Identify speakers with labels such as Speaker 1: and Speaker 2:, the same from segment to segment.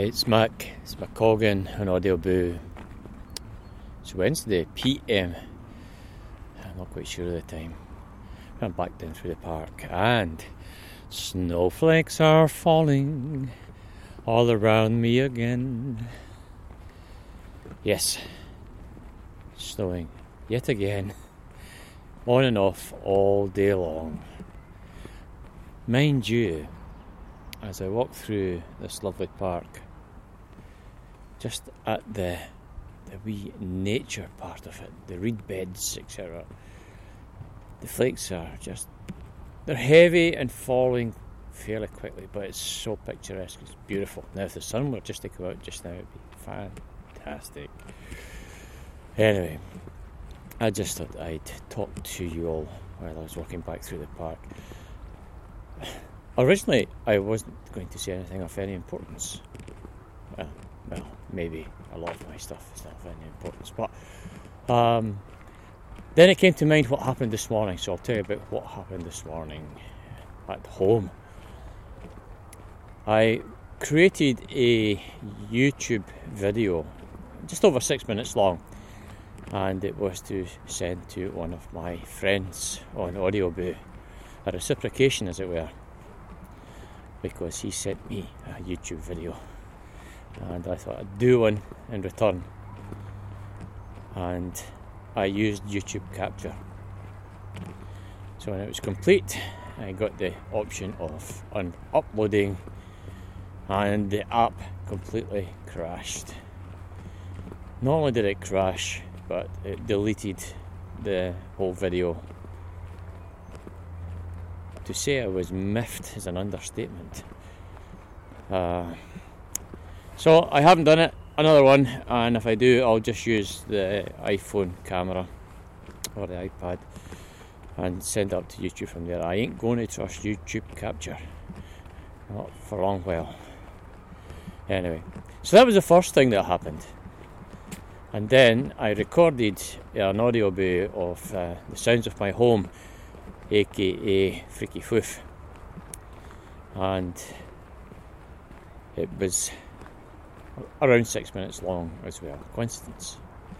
Speaker 1: It's Mac, it's McColgan on Audio Boo. It's Wednesday PM. I'm not quite sure of the time. I'm back down through the park and snowflakes are falling all around me again. Yes, snowing yet again, on and off all day long. Mind you, as I walk through this lovely park, just at the wee nature part of it, the reed beds, etc., the flakes are just, they're heavy and falling fairly quickly, but it's so picturesque, it's beautiful. Now if the sun were just to come out just now, it'd be fantastic. Anyway, I just thought I'd talk to you all while I was walking back through the park. Originally, I wasn't going to say anything of any importance. Well, maybe a lot of my stuff is not of any importance, but then it came to mind what happened this morning, so I'll tell you about what happened this morning at home. I created a YouTube video, just over 6 minutes long, and it was to send to one of my friends on Audio Boo, a reciprocation as it were, because he sent me a YouTube video and I thought I'd do one in return, and I used YouTube Capture. So when it was complete, I got the option of uploading, and the app completely crashed. Not only did it crash, but it deleted the whole video. To say I was miffed is an understatement. So I haven't done it, another one, and if I do, I'll just use the iPhone camera or the iPad and send it up to YouTube from there. I ain't going to trust YouTube Capture, not for a long while. Anyway, so that was the first thing that happened. And then I recorded an Audio Boo of the sounds of my home, aka Freaky Foof, and it was around 6 minutes long as well, coincidence.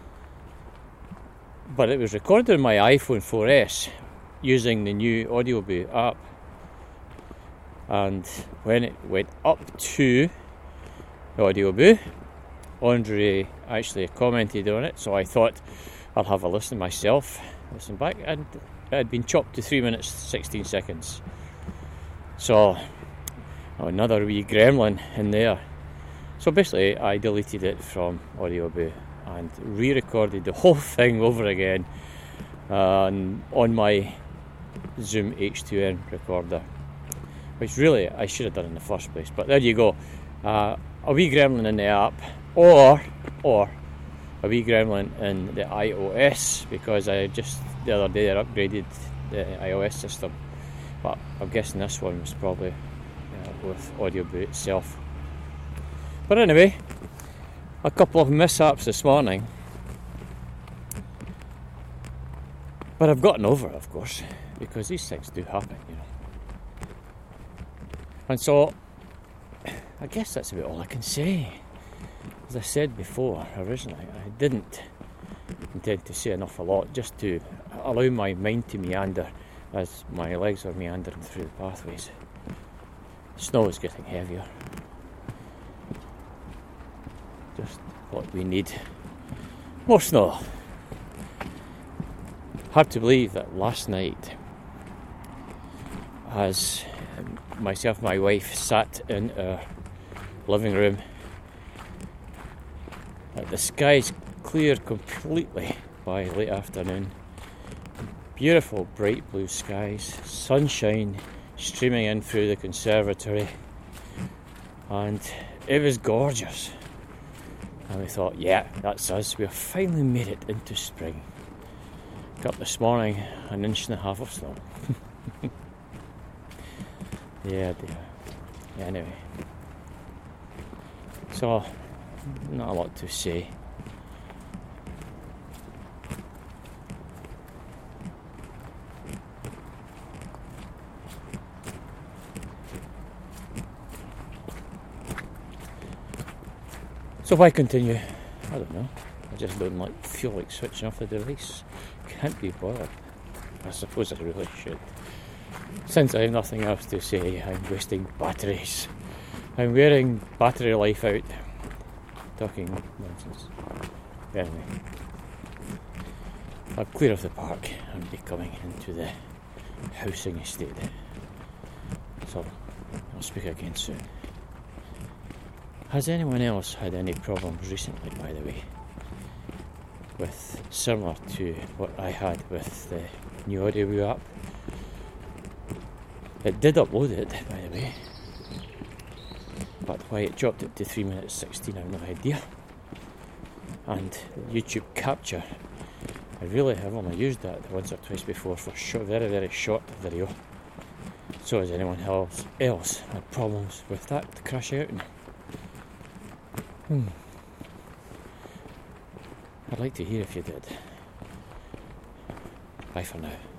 Speaker 1: But it was recorded on my iPhone 4S using the new Audio Boo app, and when it went up to Audio Boo, Andre actually commented on it, so I thought I'll have a listen myself, listen back, and it had been chopped to 3 minutes 16 seconds. So another wee gremlin in there. So basically I deleted it from Audio Boo and re-recorded the whole thing over again on my Zoom H2n recorder, which really I should have done in the first place, but there you go. A wee gremlin in the app, or a wee gremlin in the iOS, because I just the other day I upgraded the iOS system, but I'm guessing this one was probably with Audio Boo itself. But anyway, a couple of mishaps this morning, but I've gotten over it, of course, because these things do happen, you know. And so I guess that's about all I can say. As I said before, originally, I didn't intend to say an awful lot, just to allow my mind to meander as my legs are meandering through the pathways. Snow is getting heavier. Just what we need. More snow. Hard to believe that last night, as myself and my wife sat in our living room, the skies cleared completely by late afternoon. Beautiful bright blue skies, sunshine streaming in through the conservatory, and it was gorgeous. And we thought, yeah, that's us, we've finally made it into spring. Got up this morning, 1.5 inches of snow. Yeah, dear. Yeah, anyway. So, not a lot to say. So why continue? I don't know. I just don't feel like switching off the device. Can't be bothered. I suppose I really should. Since I have nothing else to say, I'm wasting batteries. I'm wearing battery life out. Talking nonsense. Anyway, I'll clear off the park and be coming into the housing estate. So I'll speak again soon. Has anyone else had any problems recently, by the way, with similar to what I had with the new Audio app? It did upload it, by the way, but why it dropped it to 3 minutes 16, I've no idea. And YouTube Capture, I really have only used that once or twice before for very, very short video. So has anyone else had problems with that crashing out? I'd like to hear if you did. Bye for now.